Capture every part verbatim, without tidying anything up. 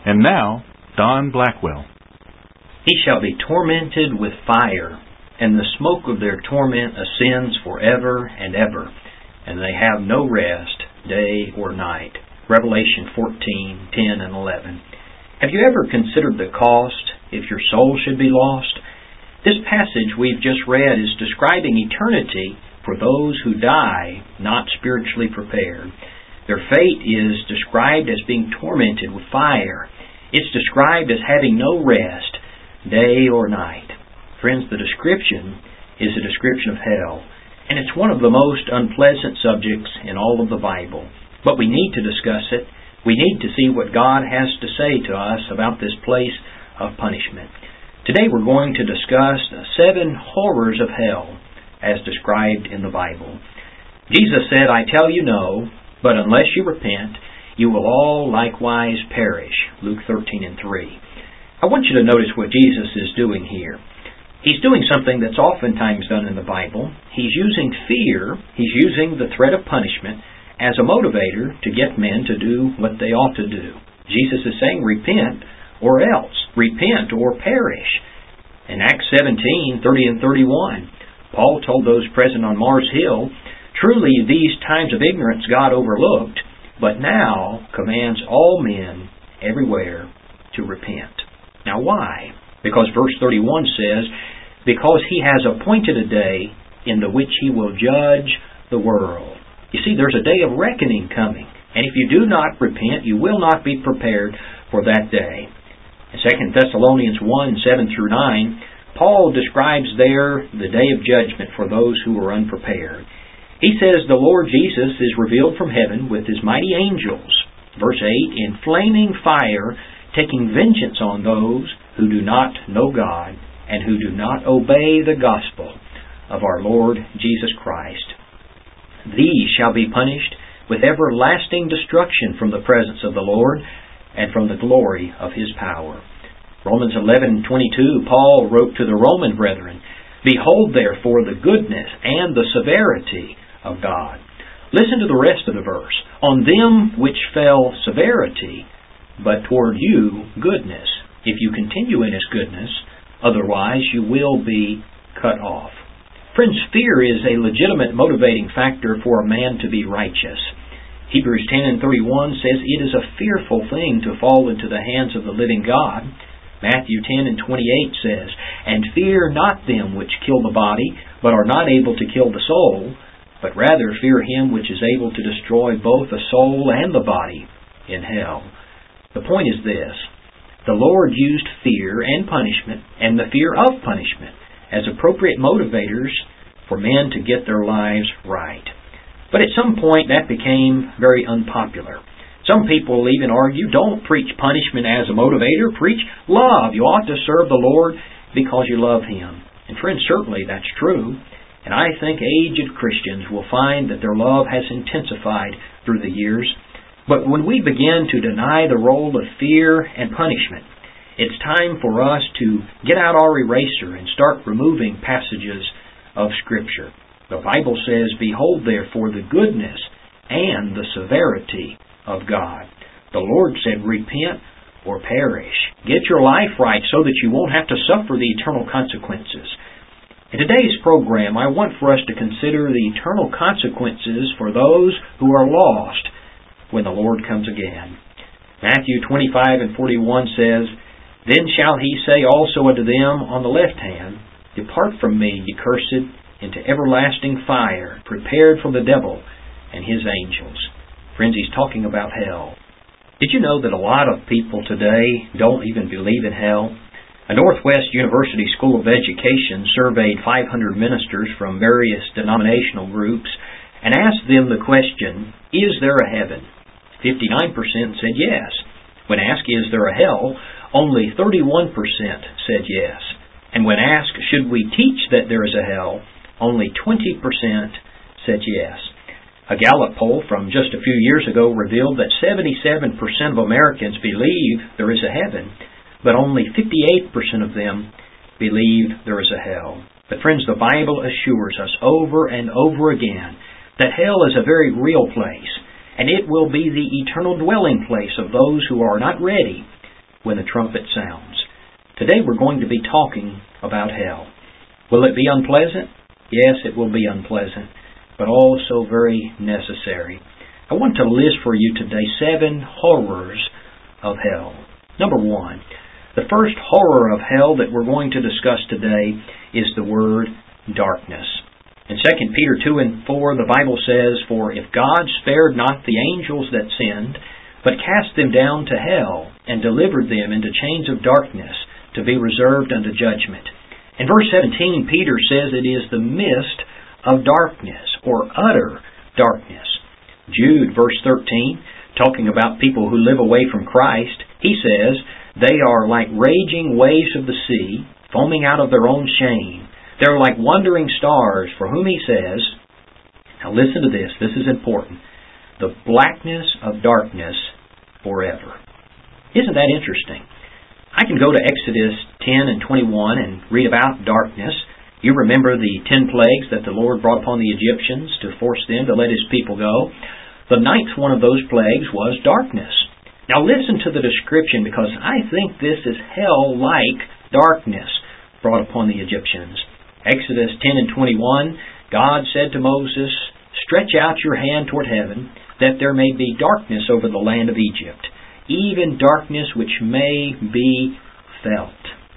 And now, Don Blackwell. He shall be tormented with fire, and the smoke of their torment ascends forever and ever, and they have no rest, day or night. Revelation fourteen, ten and eleven. Have you ever considered the cost if your soul should be lost? This passage we've just read is describing eternity for those who die not spiritually prepared. Their fate is described as being tormented with fire. It's described as having no rest, day or night. Friends, the description is a description of hell, and it's one of the most unpleasant subjects in all of the Bible. But we need to discuss it. We need to see what God has to say to us about this place of punishment. Today we're going to discuss the seven horrors of hell as described in the Bible. Jesus said, "I tell you no, but unless you repent, you will all likewise perish." Luke thirteen and three. I want you to notice what Jesus is doing here. He's doing something that's oftentimes done in the Bible. He's using fear, he's using the threat of punishment as a motivator to get men to do what they ought to do. Jesus is saying, repent or else. Repent or perish. In Acts seventeen, thirty and thirty-one, Paul told those present on Mars Hill, "Truly these times of ignorance God overlooked, but now commands all men everywhere to repent." Now why? Because verse thirty-one says, "Because he has appointed a day in the which he will judge the world." You see, there's a day of reckoning coming, and if you do not repent, you will not be prepared for that day. In Second Thessalonians one, seven through nine, Paul describes there the day of judgment for those who are unprepared. He says, "The Lord Jesus is revealed from heaven with his mighty angels," verse eight, "in flaming fire, taking vengeance on those who do not know God and who do not obey the gospel of our Lord Jesus Christ. These shall be punished with everlasting destruction from the presence of the Lord and from the glory of his power." Romans eleven twenty-two, Paul wrote to the Roman brethren, "Behold therefore the goodness and the severity of God." Listen to the rest of the verse. "On them which fell severity, but toward you goodness, if you continue in his goodness, otherwise you will be cut off." Friends, fear is a legitimate motivating factor for a man to be righteous. Hebrews ten and thirty-one says, "It is a fearful thing to fall into the hands of the living God." Matthew ten and twenty-eight says, "And fear not them which kill the body, but are not able to kill the soul, but rather fear him which is able to destroy both the soul and the body in hell." The point is this: the Lord used fear and punishment, and the fear of punishment, as appropriate motivators for men to get their lives right. But at some point that became very unpopular. Some people even argue, don't preach punishment as a motivator, preach love. You ought to serve the Lord because you love him. And friends, certainly that's true. And I think aged Christians will find that their love has intensified through the years. But when we begin to deny the role of fear and punishment, it's time for us to get out our eraser and start removing passages of Scripture. The Bible says, "Behold therefore the goodness and the severity of God." The Lord said, repent or perish. Get your life right so that you won't have to suffer the eternal consequences. In today's program, I want for us to consider the eternal consequences for those who are lost when the Lord comes again. Matthew twenty-five and forty-one says, "Then shall he say also unto them on the left hand, Depart from me, ye cursed, into everlasting fire, prepared for the devil and his angels." Friends, he's talking about hell. Did you know that a lot of people today don't even believe in hell? A Northwest University School of Education surveyed five hundred ministers from various denominational groups and asked them the question, is there a heaven? fifty-nine percent said yes. When asked, is there a hell? Only thirty-one percent said yes. And when asked, should we teach that there is a hell? Only twenty percent said yes. A Gallup poll from just a few years ago revealed that seventy-seven percent of Americans believe there is a heaven, but only fifty-eight percent of them believe there is a hell. But friends, the Bible assures us over and over again that hell is a very real place, and it will be the eternal dwelling place of those who are not ready when the trumpet sounds. Today we're going to be talking about hell. Will it be unpleasant? Yes, it will be unpleasant, but also very necessary. I want to list for you today seven horrors of hell. Number one, the first horror of hell that we're going to discuss today is the word darkness. In Second Peter two and four, the Bible says, "For if God spared not the angels that sinned, but cast them down to hell, and delivered them into chains of darkness, to be reserved unto judgment." In verse seventeen, Peter says it is the mist of darkness, or utter darkness. Jude, verse thirteen, talking about people who live away from Christ, he says, "They are like raging waves of the sea, foaming out of their own shame. They're like wandering stars, for whom he says," now listen to this, this is important, "the blackness of darkness forever." Isn't that interesting? I can go to Exodus ten and twenty-one and read about darkness. You remember the ten plagues that the Lord brought upon the Egyptians to force them to let His people go. The ninth one of those plagues was darkness. Now listen to the description, because I think this is hell-like darkness brought upon the Egyptians. Exodus ten and twenty-one, God said to Moses, "Stretch out your hand toward heaven, that there may be darkness over the land of Egypt, even darkness which may be felt."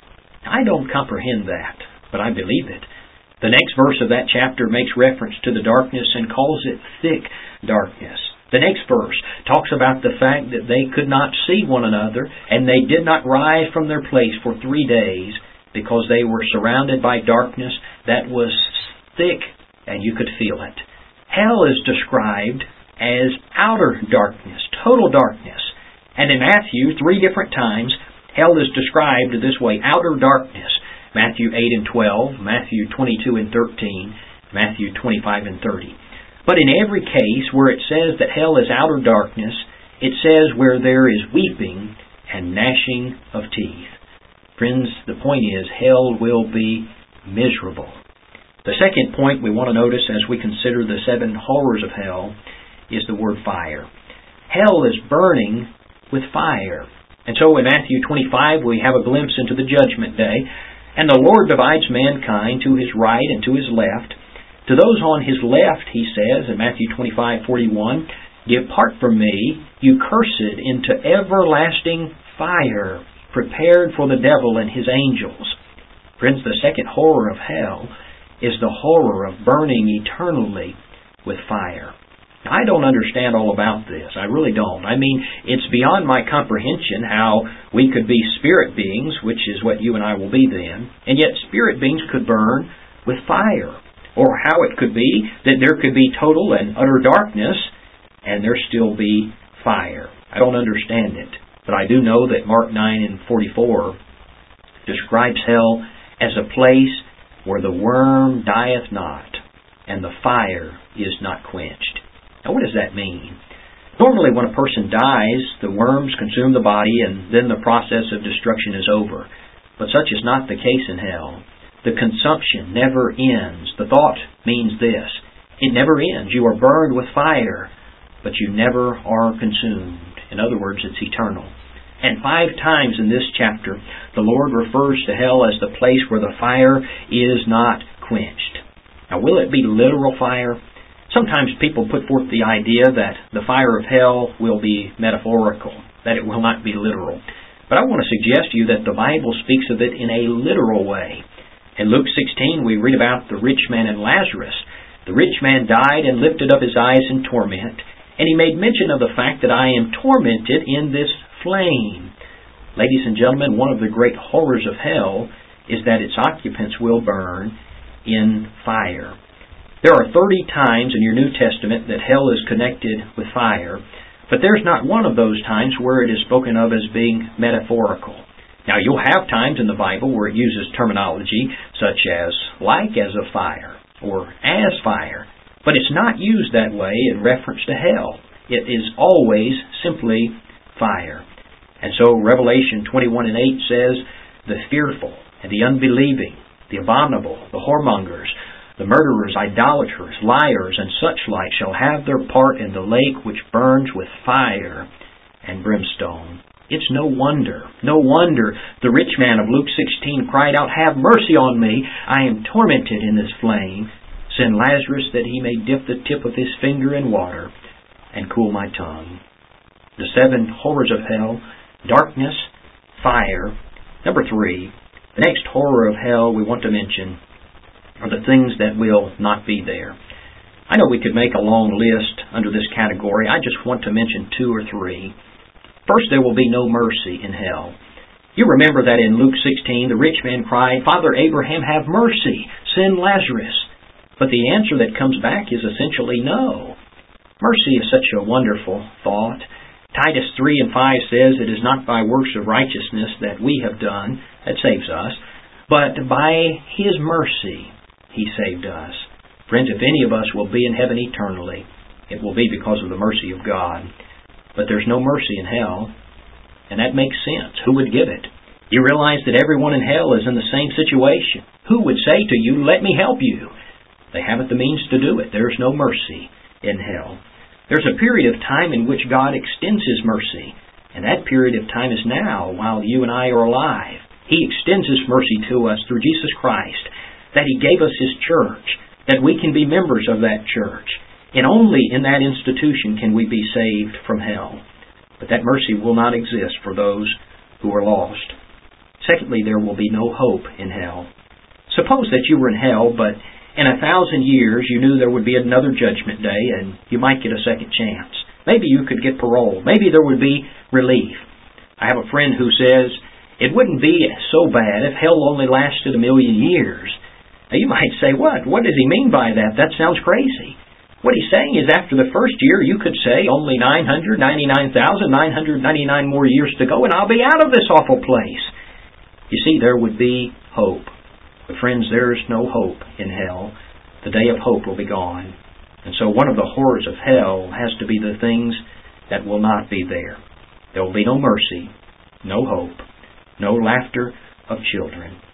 I don't comprehend that, but I believe it. The next verse of that chapter makes reference to the darkness and calls it thick darkness. The next verse talks about the fact that they could not see one another, and they did not rise from their place for three days, because they were surrounded by darkness that was thick, and you could feel it. Hell is described as outer darkness, total darkness. And in Matthew, three different times, hell is described this way, outer darkness. Matthew eight and twelve, Matthew twenty-two and thirteen, Matthew twenty-five and thirty. But in every case where it says that hell is outer darkness, it says where there is weeping and gnashing of teeth. Friends, the point is, hell will be miserable. The second point we want to notice as we consider the seven horrors of hell is the word fire. Hell is burning with fire. And so in Matthew twenty-five we have a glimpse into the judgment day, and the Lord divides mankind to His right and to His left. To those on His left, He says in Matthew twenty-five forty-one, "Depart from me, you cursed, into everlasting fire, prepared for the devil and his angels." Friends, the second horror of hell is the horror of burning eternally with fire. Now, I don't understand all about this. I really don't. I mean, it's beyond my comprehension how we could be spirit beings, which is what you and I will be then, and yet spirit beings could burn with fire. Or how it could be that there could be total and utter darkness and there still be fire. I don't understand it. But I do know that Mark nine and forty-four describes hell as a place where the worm dieth not and the fire is not quenched. Now what does that mean? Normally when a person dies, the worms consume the body and then the process of destruction is over. But such is not the case in hell. The consumption never ends. The thought means this: it never ends. You are burned with fire, but you never are consumed. In other words, it's eternal. And five times in this chapter, the Lord refers to hell as the place where the fire is not quenched. Now, will it be literal fire? Sometimes people put forth the idea that the fire of hell will be metaphorical, that it will not be literal. But I want to suggest to you that the Bible speaks of it in a literal way. In Luke sixteen, we read about the rich man and Lazarus. The rich man died and lifted up his eyes in torment, and he made mention of the fact that I am tormented in this flame. Ladies and gentlemen, one of the great horrors of hell is that its occupants will burn in fire. There are thirty times in your New Testament that hell is connected with fire, but there's not one of those times where it is spoken of as being metaphorical. Now, you'll have times in the Bible where it uses terminology such as like as a fire or as fire, but it's not used that way in reference to hell. It is always simply fire. And so Revelation twenty-one and eight says, "The fearful and the unbelieving, the abominable, the whoremongers, the murderers, idolaters, liars, and such like shall have their part in the lake which burns with fire and brimstone." It's no wonder, no wonder the rich man of Luke sixteen cried out, "Have mercy on me, I am tormented in this flame. Send Lazarus that he may dip the tip of his finger in water and cool my tongue." The seven horrors of hell: darkness, fire. Number three, the next horror of hell we want to mention are the things that will not be there. I know we could make a long list under this category. I just want to mention two or three. First, there will be no mercy in hell. You remember that in Luke sixteen, the rich man cried, "Father Abraham, have mercy, send Lazarus." But the answer that comes back is essentially no. Mercy is such a wonderful thought. Titus three and five says, "It is not by works of righteousness that we have done, that saves us, but by His mercy He saved us." Friends, if any of us will be in heaven eternally, it will be because of the mercy of God. But there's no mercy in hell, and that makes sense. Who would give it? You realize that everyone in hell is in the same situation. Who would say to you, "Let me help you"? They haven't the means to do it. There's no mercy in hell. There's a period of time in which God extends His mercy, and that period of time is now, while you and I are alive. He extends His mercy to us through Jesus Christ, that He gave us His church, that we can be members of that church. And only in that institution can we be saved from hell. But that mercy will not exist for those who are lost. Secondly, there will be no hope in hell. Suppose that you were in hell, but in a thousand years you knew there would be another judgment day and you might get a second chance. Maybe you could get parole. Maybe there would be relief. I have a friend who says it wouldn't be so bad if hell only lasted a million years. Now you might say, what? What does he mean by that? That sounds crazy. What he's saying is after the first year, you could say only nine hundred ninety-nine thousand nine hundred ninety-nine more years to go, and I'll be out of this awful place. You see, there would be hope. But friends, there is no hope in hell. The day of hope will be gone. And so one of the horrors of hell has to be the things that will not be there. There will be no mercy, no hope, no laughter of children.